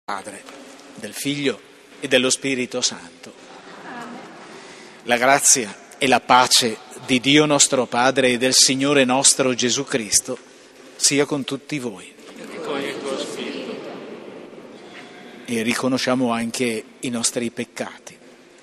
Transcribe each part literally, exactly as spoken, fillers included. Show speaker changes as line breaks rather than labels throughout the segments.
Padre, del Figlio e dello Spirito Santo. La grazia e la pace di Dio nostro Padre e del Signore nostro Gesù Cristo sia con tutti voi.
E con il tuo Spirito.
E riconosciamo anche i nostri peccati.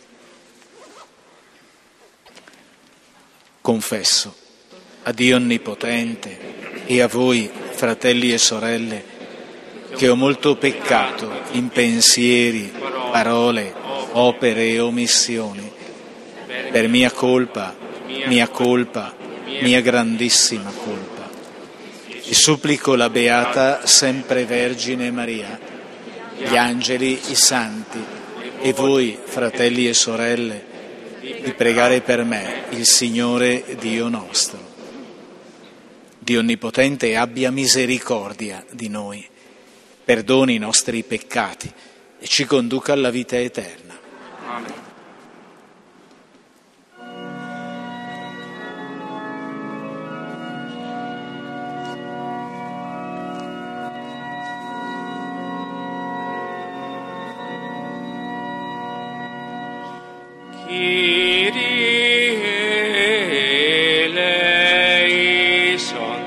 Confesso a Dio Onnipotente e a voi, fratelli e sorelle, che ho molto peccato in pensieri, parole, opere e omissioni, per mia colpa, mia colpa, mia grandissima colpa. E supplico la Beata Sempre Vergine Maria, gli angeli, i santi e voi, fratelli e sorelle, di pregare per me il Signore Dio nostro. Dio Onnipotente abbia misericordia di noi, perdoni i nostri peccati e ci conduca alla vita eterna.
Amen. Kyrie eleison,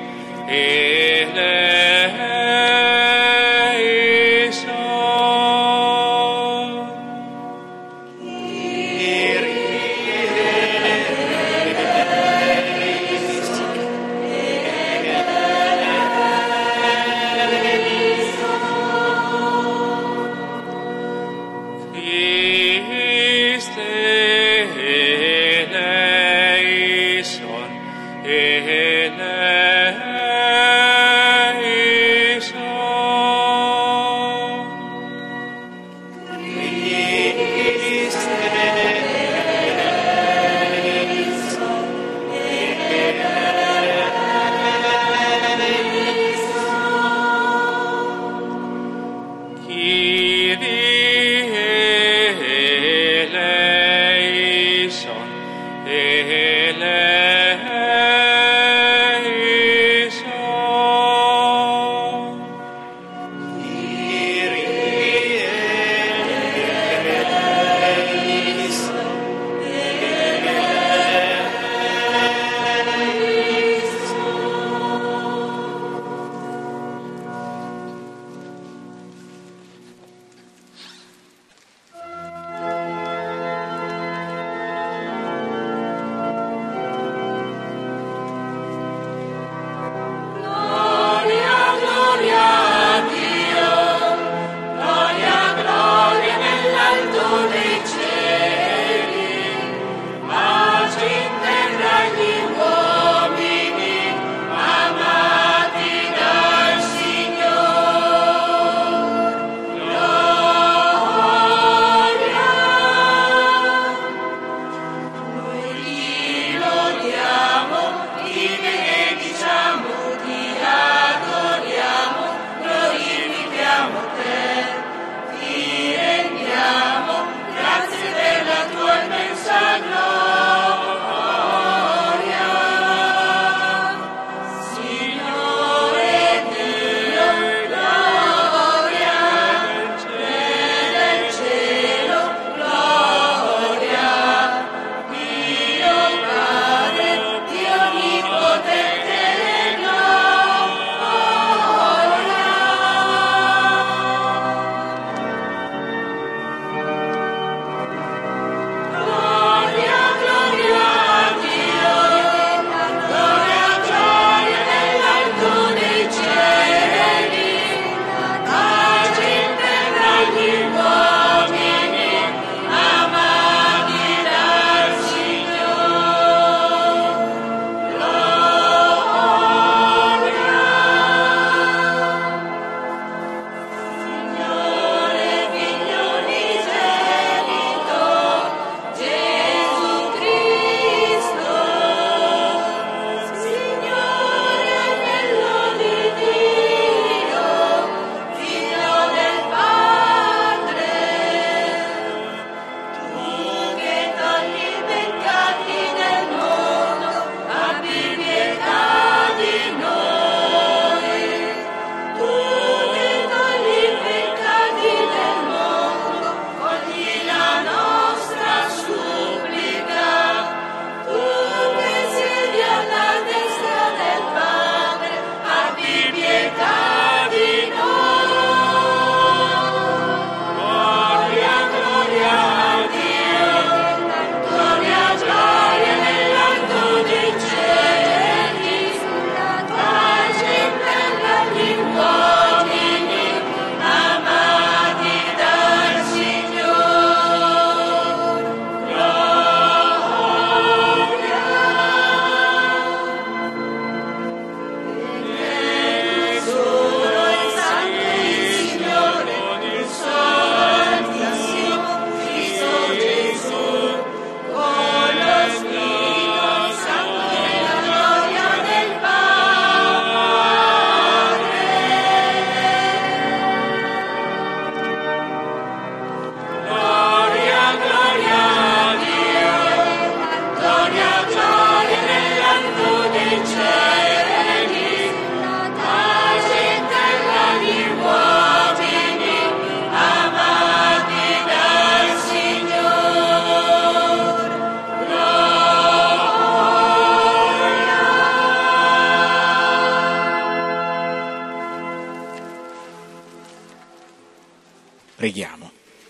Preghiamo.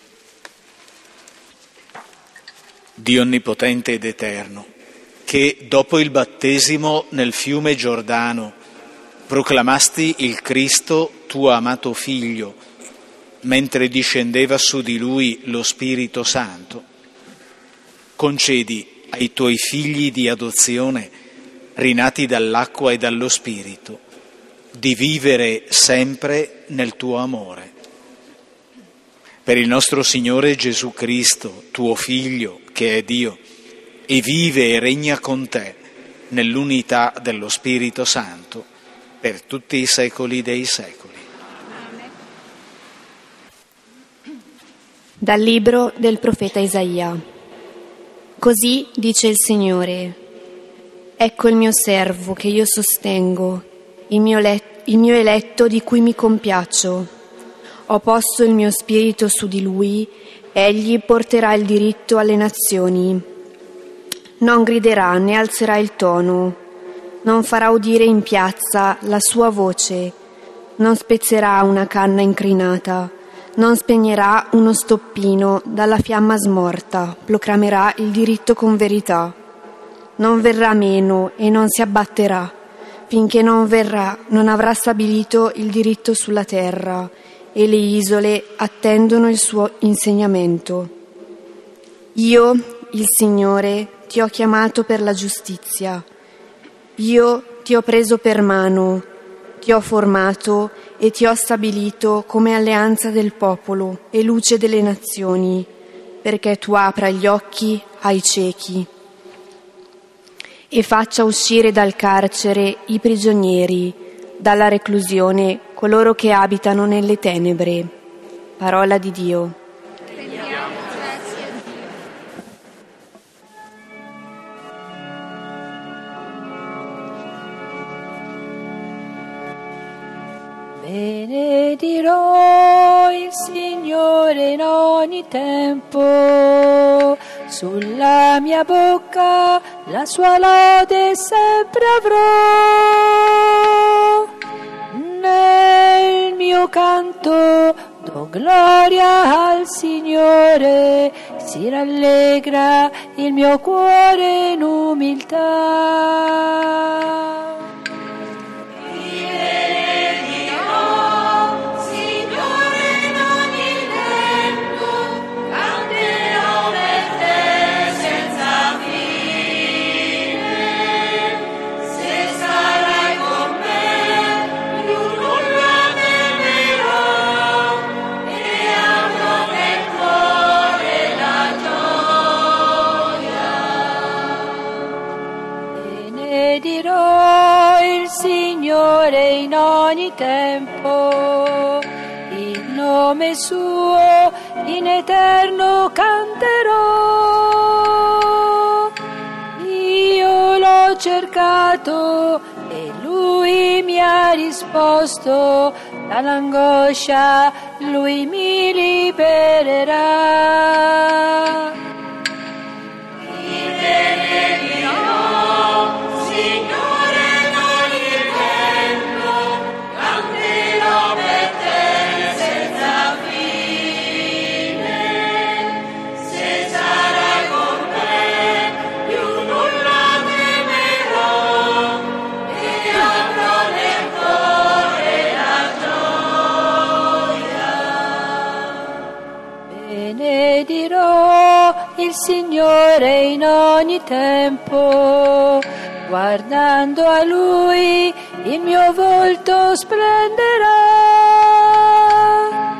Dio onnipotente ed eterno, che dopo il battesimo nel fiume Giordano proclamasti il Cristo, tuo amato Figlio, mentre discendeva su di lui lo Spirito Santo, concedi ai tuoi figli di adozione, rinati dall'acqua e dallo Spirito, di vivere sempre nel tuo amore. Per il nostro Signore Gesù Cristo, tuo Figlio, che è Dio, e vive e regna con te nell'unità dello Spirito Santo, per tutti i secoli dei secoli.
Dal libro del profeta Isaia. Così dice il Signore: ecco il mio servo che io sostengo, il mio, let- il mio eletto di cui mi compiaccio. Ho posto il mio spirito su di lui, egli porterà il diritto alle nazioni. Non griderà né alzerà il tono, non farà udire in piazza la sua voce, non spezzerà una canna incrinata, non spegnerà uno stoppino dalla fiamma smorta, proclamerà il diritto con verità. Non verrà meno e non si abbatterà, finché non verrà, non avrà stabilito il diritto sulla terra, e le isole attendono il suo insegnamento. Io, il Signore, ti ho chiamato per la giustizia. Io ti ho preso per mano, ti ho formato e ti ho stabilito come alleanza del popolo e luce delle nazioni, perché tu apra gli occhi ai ciechi e faccia uscire dal carcere i prigionieri, dalla reclusione coloro che abitano nelle tenebre. Parola di Dio.
Benedirò il Signore in ogni tempo, sulla mia bocca la sua lode sempre avrò. Nel mio canto do gloria al Signore, si rallegra il mio cuore in umiltà. Benedirò il Signore in ogni tempo, il nome suo in eterno canterò. Io l'ho cercato e lui mi ha risposto, dall'angoscia lui mi libererà. Benedirò il Signore in ogni tempo, guardando a Lui il mio volto splenderà.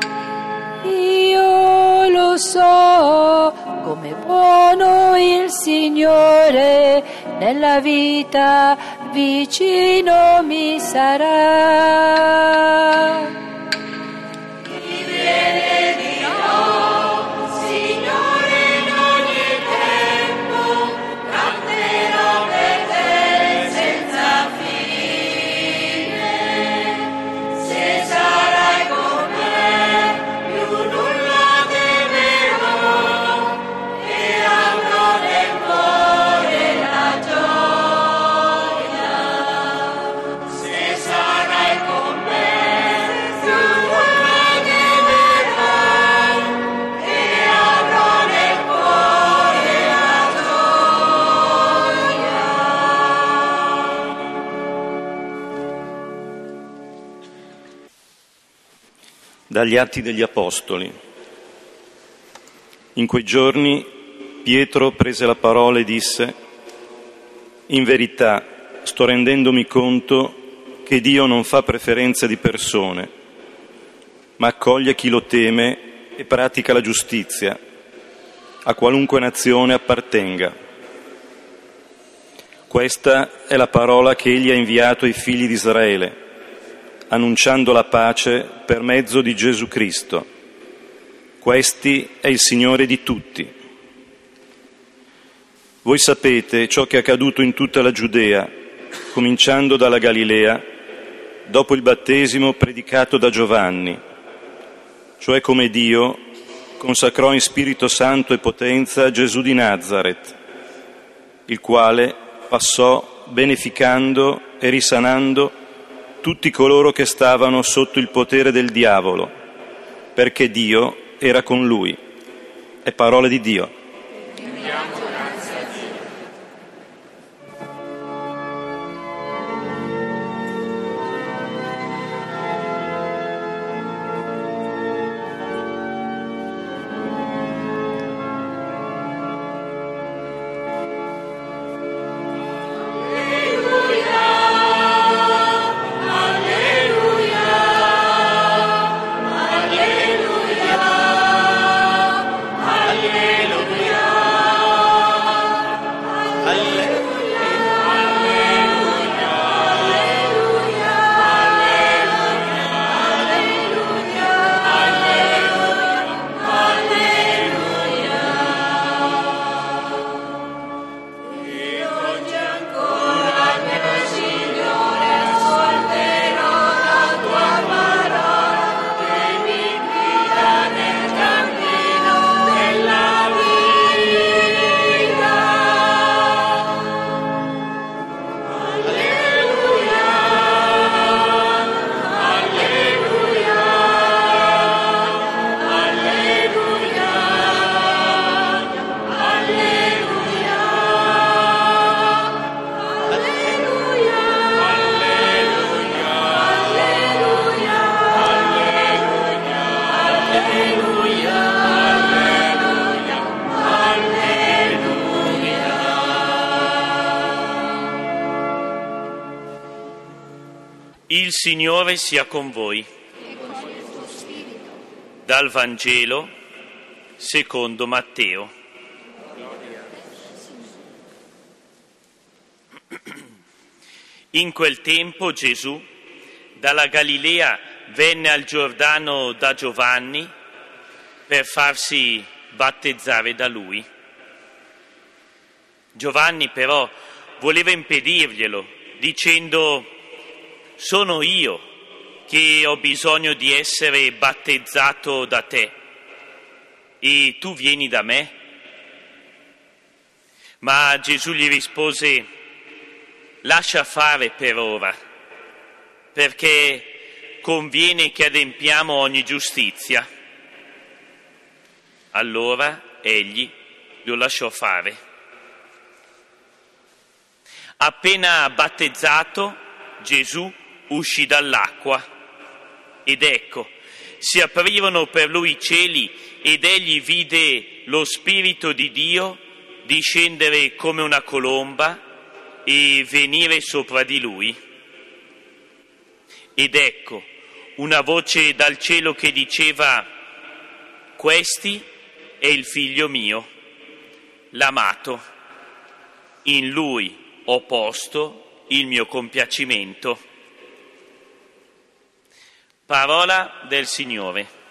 Io lo so come buono il Signore, nella vita vicino mi sarà.
Dagli Atti degli Apostoli. In quei giorni Pietro prese la parola e disse: «In verità sto rendendomi conto che Dio non fa preferenza di persone, ma accoglie chi lo teme e pratica la giustizia, a qualunque nazione appartenga. Questa è la parola che Egli ha inviato ai figli di Israele, annunciando la pace per mezzo di Gesù Cristo. Questi è il Signore di tutti. Voi sapete ciò che è accaduto in tutta la Giudea, cominciando dalla Galilea, dopo il battesimo predicato da Giovanni, cioè come Dio consacrò in Spirito Santo e potenza Gesù di Nazaret, il quale passò beneficando e risanando tutti coloro che stavano sotto il potere del diavolo, perché Dio era con lui». È parola di Dio.
Il Signore sia con voi. Dal Vangelo secondo Matteo. In quel tempo Gesù dalla Galilea venne al Giordano da Giovanni per farsi battezzare da lui. Giovanni però voleva impedirglielo, dicendo: «Sono io che ho bisogno di essere battezzato da te, e tu vieni da me?» Ma Gesù gli rispose: «Lascia fare per ora, perché conviene che adempiamo ogni giustizia». Allora egli lo lasciò fare. Appena battezzato, Gesù uscì dall'acqua ed ecco, si aprirono per lui i cieli ed egli vide lo Spirito di Dio discendere come una colomba e venire sopra di lui. Ed ecco, una voce dal cielo che diceva: «Questi è il figlio mio, l'amato, in lui ho posto il mio compiacimento». Parola del Signore.